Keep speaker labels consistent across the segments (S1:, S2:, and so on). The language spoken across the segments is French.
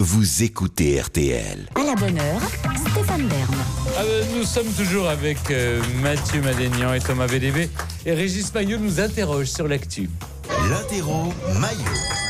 S1: vous écoutez RTL.
S2: À la bonne heure, Stéphane Bern.
S3: Nous sommes toujours avec Mathieu Madénian et Thomas VDB. Et Régis Maillot nous interroge sur l'actu.
S1: L'interro Maillot.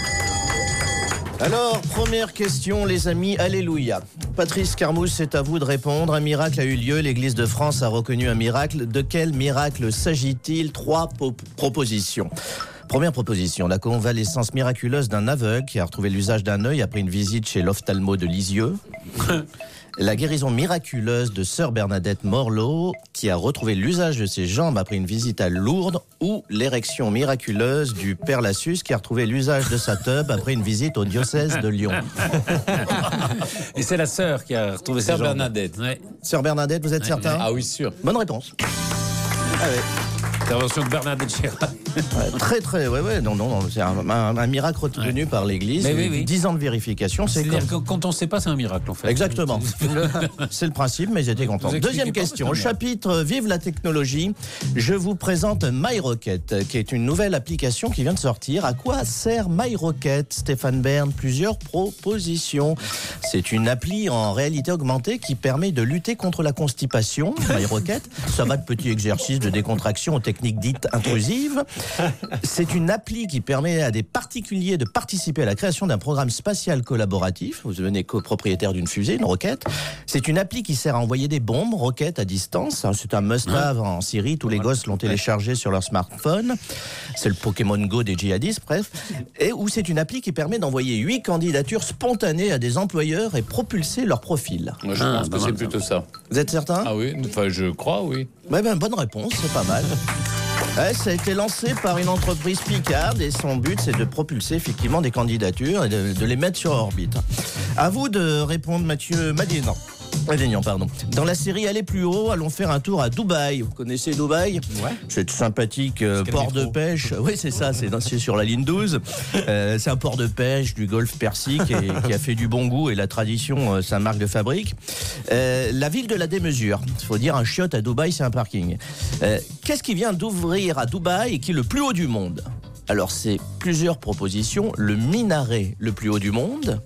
S4: Alors, première question, les amis, alléluia. Patrice Carmouche, c'est à vous de répondre. Un miracle a eu lieu, l'Église de France a reconnu un miracle. De quel miracle s'agit-il? 3 propositions. Première proposition, la convalescence miraculeuse d'un aveugle qui a retrouvé l'usage d'un œil après une visite chez l'ophtalmo de Lisieux. La guérison miraculeuse de sœur Bernadette Morlot qui a retrouvé l'usage de ses jambes après une visite à Lourdes, ou l'érection miraculeuse du père Lassus qui a retrouvé l'usage de sa teub après une visite au diocèse de Lyon.
S3: Et c'est la sœur qui a retrouvé
S4: Sœur
S3: ses jambes.
S4: Bernadette.
S3: Ouais.
S4: Sœur Bernadette, vous êtes certain?
S3: Ah oui, sûr.
S4: Bonne réponse. Ah ouais.
S3: Intervention de Bernadette Chirac.
S4: Ouais, non, c'est un miracle retenu par l'Église.
S3: Oui.
S4: 10 ans de vérification, c'est
S3: C'est-à-dire que quand on ne sait pas, c'est un miracle en fait.
S4: Exactement. C'est le principe, mais j'étais content. Deuxième question. Au chapitre Vive la technologie, je vous présente MyRocket, qui est une nouvelle application qui vient de sortir. À quoi sert MyRocket, Stéphane Bern? Plusieurs propositions. C'est une appli en réalité augmentée qui permet de lutter contre la constipation. MyRocket, ça va de petits exercices de décontraction aux techniques dites intrusives. C'est une appli qui permet à des particuliers de participer à la création d'un programme spatial collaboratif. Vous devenez copropriétaire d'une fusée, une roquette. C'est une appli qui sert à envoyer des bombes, roquettes à distance. C'est un must-have en Syrie. Tous les gosses l'ont téléchargé sur leur smartphone. C'est le Pokémon Go des djihadistes, bref. Et où c'est une appli qui permet d'envoyer 8 candidatures spontanées à des employeurs et propulser leur profil.
S3: Moi, je pense que c'est plutôt ça.
S4: Vous êtes certain?
S3: Ah oui, enfin, je crois, oui.
S4: Bonne réponse, c'est pas mal. Ouais, ça a été lancé par une entreprise picarde et son but c'est de propulser effectivement des candidatures et de les mettre sur orbite. À vous de répondre, Mathieu Madénian. Dans la série Aller plus haut, allons faire un tour à Dubaï. Vous connaissez Dubaï? Ouais. C'est sympathique port de pêche. Oui, c'est ça, c'est sur la ligne 12. C'est un port de pêche du golfe Persique qui a fait du bon goût et la tradition, sa marque de fabrique. La ville de la démesure. Il faut dire un chiotte à Dubaï, c'est un parking. Qu'est-ce qui vient d'ouvrir à Dubaï et qui est le plus haut du monde? Alors, c'est plusieurs propositions. Le minaret le plus haut du monde,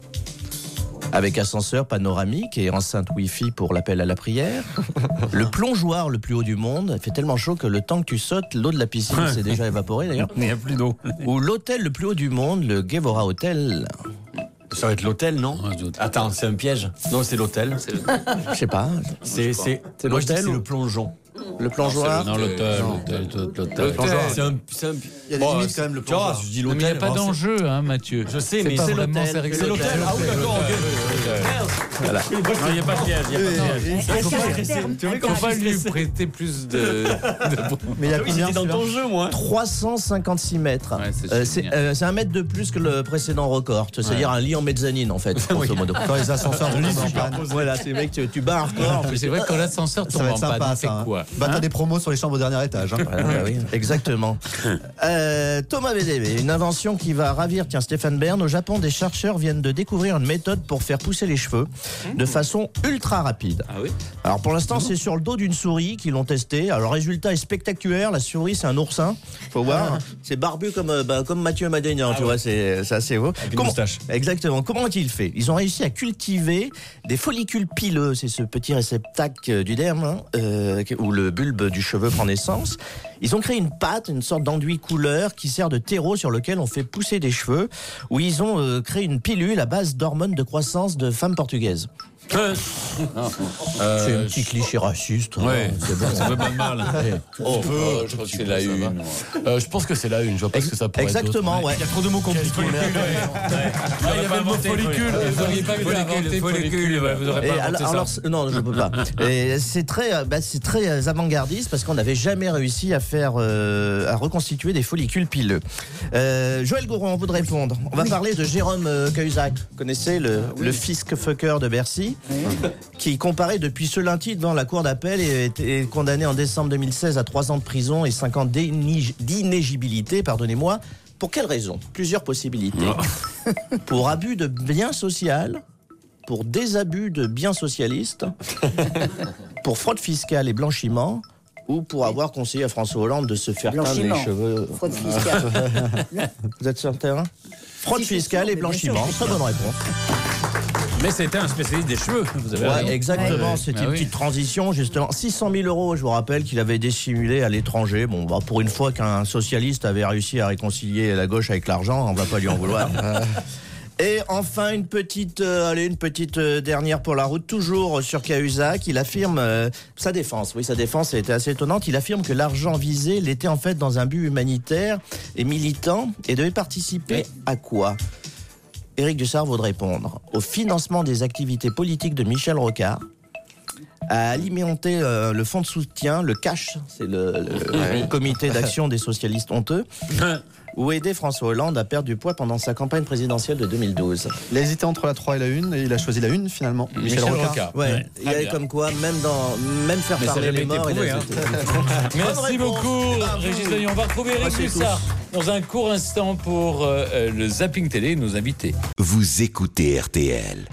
S4: avec ascenseur panoramique et enceinte Wi-Fi pour l'appel à la prière. Le plongeoir le plus haut du monde. Il fait tellement chaud que le temps que tu sautes, l'eau de la piscine s'est déjà évaporée d'ailleurs.
S3: Il n'y a plus d'eau.
S4: Ou l'hôtel le plus haut du monde, le Gevora Hotel.
S5: Ça va être l'hôtel, non? Attends, c'est un piège. Non, c'est l'hôtel.
S4: Je sais pas.
S5: C'est
S4: l'hôtel
S5: c'est
S4: ou
S5: le plongeon.
S4: Le plongeoir?
S3: Non, l'hôtel.
S5: C'est un... Il y a des limites quand même, le plongeoir. Je dis
S3: Mais il
S5: l'hôtel.
S3: n'y a pas d'enjeu, hein, Mathieu.
S5: Je sais, mais
S3: pas
S5: c'est
S3: vraiment
S5: l'hôtel.
S3: sérieux.
S5: C'est l'hôtel. Ah oui, d'accord,
S4: Voilà.
S3: Non, il n'y a pas de piège. Il ne faut pas lui prêter plus de...
S4: Mais il y a
S5: J'étais dans ton jeu, moi.
S4: 356 mètres.
S3: Ouais,
S4: c'est un mètre de plus que le précédent record. C'est-à-dire un lit en mezzanine, en fait, grosso modo.
S6: Quand les ascenseurs vont
S4: Voilà, c'est mec, tu bats un record.
S3: Mais c'est vrai que quand l'ascenseur
S6: ça
S3: tombe
S6: va
S3: en
S6: être
S3: panne,
S6: sympa,
S3: on fait
S6: ça.
S3: quoi?
S6: Bah, t'as des promos sur les chambres au dernier étage. Hein.
S4: Voilà, oui, exactement. Thomas VDB, une invention qui va ravir Stéphane Bern. Au Japon, des chercheurs viennent de découvrir une méthode pour faire pousser les cheveux de façon ultra rapide.
S3: Ah oui?
S4: Alors pour l'instant, c'est sur le dos d'une souris qu'ils l'ont testé. Alors le résultat est spectaculaire. La souris, c'est un oursin. Faut voir. C'est barbu comme Mathieu Madénian, tu vois. C'est assez beau.
S5: Avec une moustache.
S4: Exactement. Comment ont-ils fait? Ils ont réussi à cultiver des follicules pileux. C'est ce petit réceptacle du derme où le bulbe du cheveu prend naissance. Ils ont créé une pâte, une sorte d'enduit couleur qui sert de terreau sur lequel on fait pousser des cheveux, où ils ont créé une pilule à base d'hormones de croissance de femmes portugaises. C'est un petit cliché raciste.
S3: Ouais,
S4: c'est bon.
S3: ça fait pas de mal. Je crois que c'est la une.
S5: Je pense que c'est la une. Je vois pas ce que ça pourrait être.
S4: Exactement, ouais.
S5: Il y a trop de mots compliqués.
S3: Il y avait le mot follicule. Vous n'auriez pas pu l'inventer, follicule. Vous n'aurez pas inventé ça.
S4: Non, je peux pas. Et c'est très avant-gardiste parce qu'on n'avait jamais réussi à reconstituer des follicules pileux. Joël Goron, vous de répondre. On va parler de Jérôme Cahuzac. Vous connaissez le fisc-fucker de Bercy, qui comparaît depuis ce lundi devant la cour d'appel et a été condamné en décembre 2016 à 3 ans de prison et 5 ans d'inéligibilité, pardonnez-moi. Pour quelle raison? Plusieurs possibilités. Pour abus de biens social, pour désabus de biens socialistes, pour fraude fiscale et blanchiment, ou pour avoir conseillé à François Hollande de se faire teindre les cheveux.
S2: Fraude fiscale.
S4: Vous êtes sur le terrain? Fraude fiscale et blanchiment. Très bonne réponse.
S5: Mais c'était un spécialiste des cheveux, vous avez raison.
S4: Ouais, exactement,
S3: Ouais.
S4: c'était
S3: Ah
S4: une
S3: oui.
S4: petite transition justement. 600 000 €, je vous rappelle, qu'il avait dissimulé à l'étranger. Bon, bah, pour une fois qu'un socialiste avait réussi à réconcilier la gauche avec l'argent, on va pas lui en vouloir. Et enfin, une petite dernière pour la route, toujours sur Cahuzac. Il affirme sa défense. Oui, sa défense a été assez étonnante. Il affirme que l'argent visé l'était en fait dans un but humanitaire et militant et devait participer à quoi ? Éric Dussart vaut de répondre au financement des activités politiques de Michel Rocard, à alimenter le fonds de soutien, le CASH, c'est le comité d'action des socialistes honteux, ou aider François Hollande à perdre du poids pendant sa campagne présidentielle de 2012.
S6: Il a hésité entre la 3 et la 1 et il a choisi la 1 finalement. Michel Rocard.
S4: Ouais, il y
S3: Très
S4: avait
S3: bien.
S4: comme quoi, même faire
S5: Mais ça
S4: parler
S5: n'a
S4: les
S5: jamais été
S4: morts, il
S5: prouvé,
S4: a
S5: hein.
S4: hésité.
S3: Merci
S4: réponse.
S3: beaucoup,
S4: Bravo.
S3: Régis Vaillant. On va retrouver Éric
S4: Merci
S3: Dussart dans un court instant pour le Zapping Télé, nos invités.
S1: Vous écoutez RTL.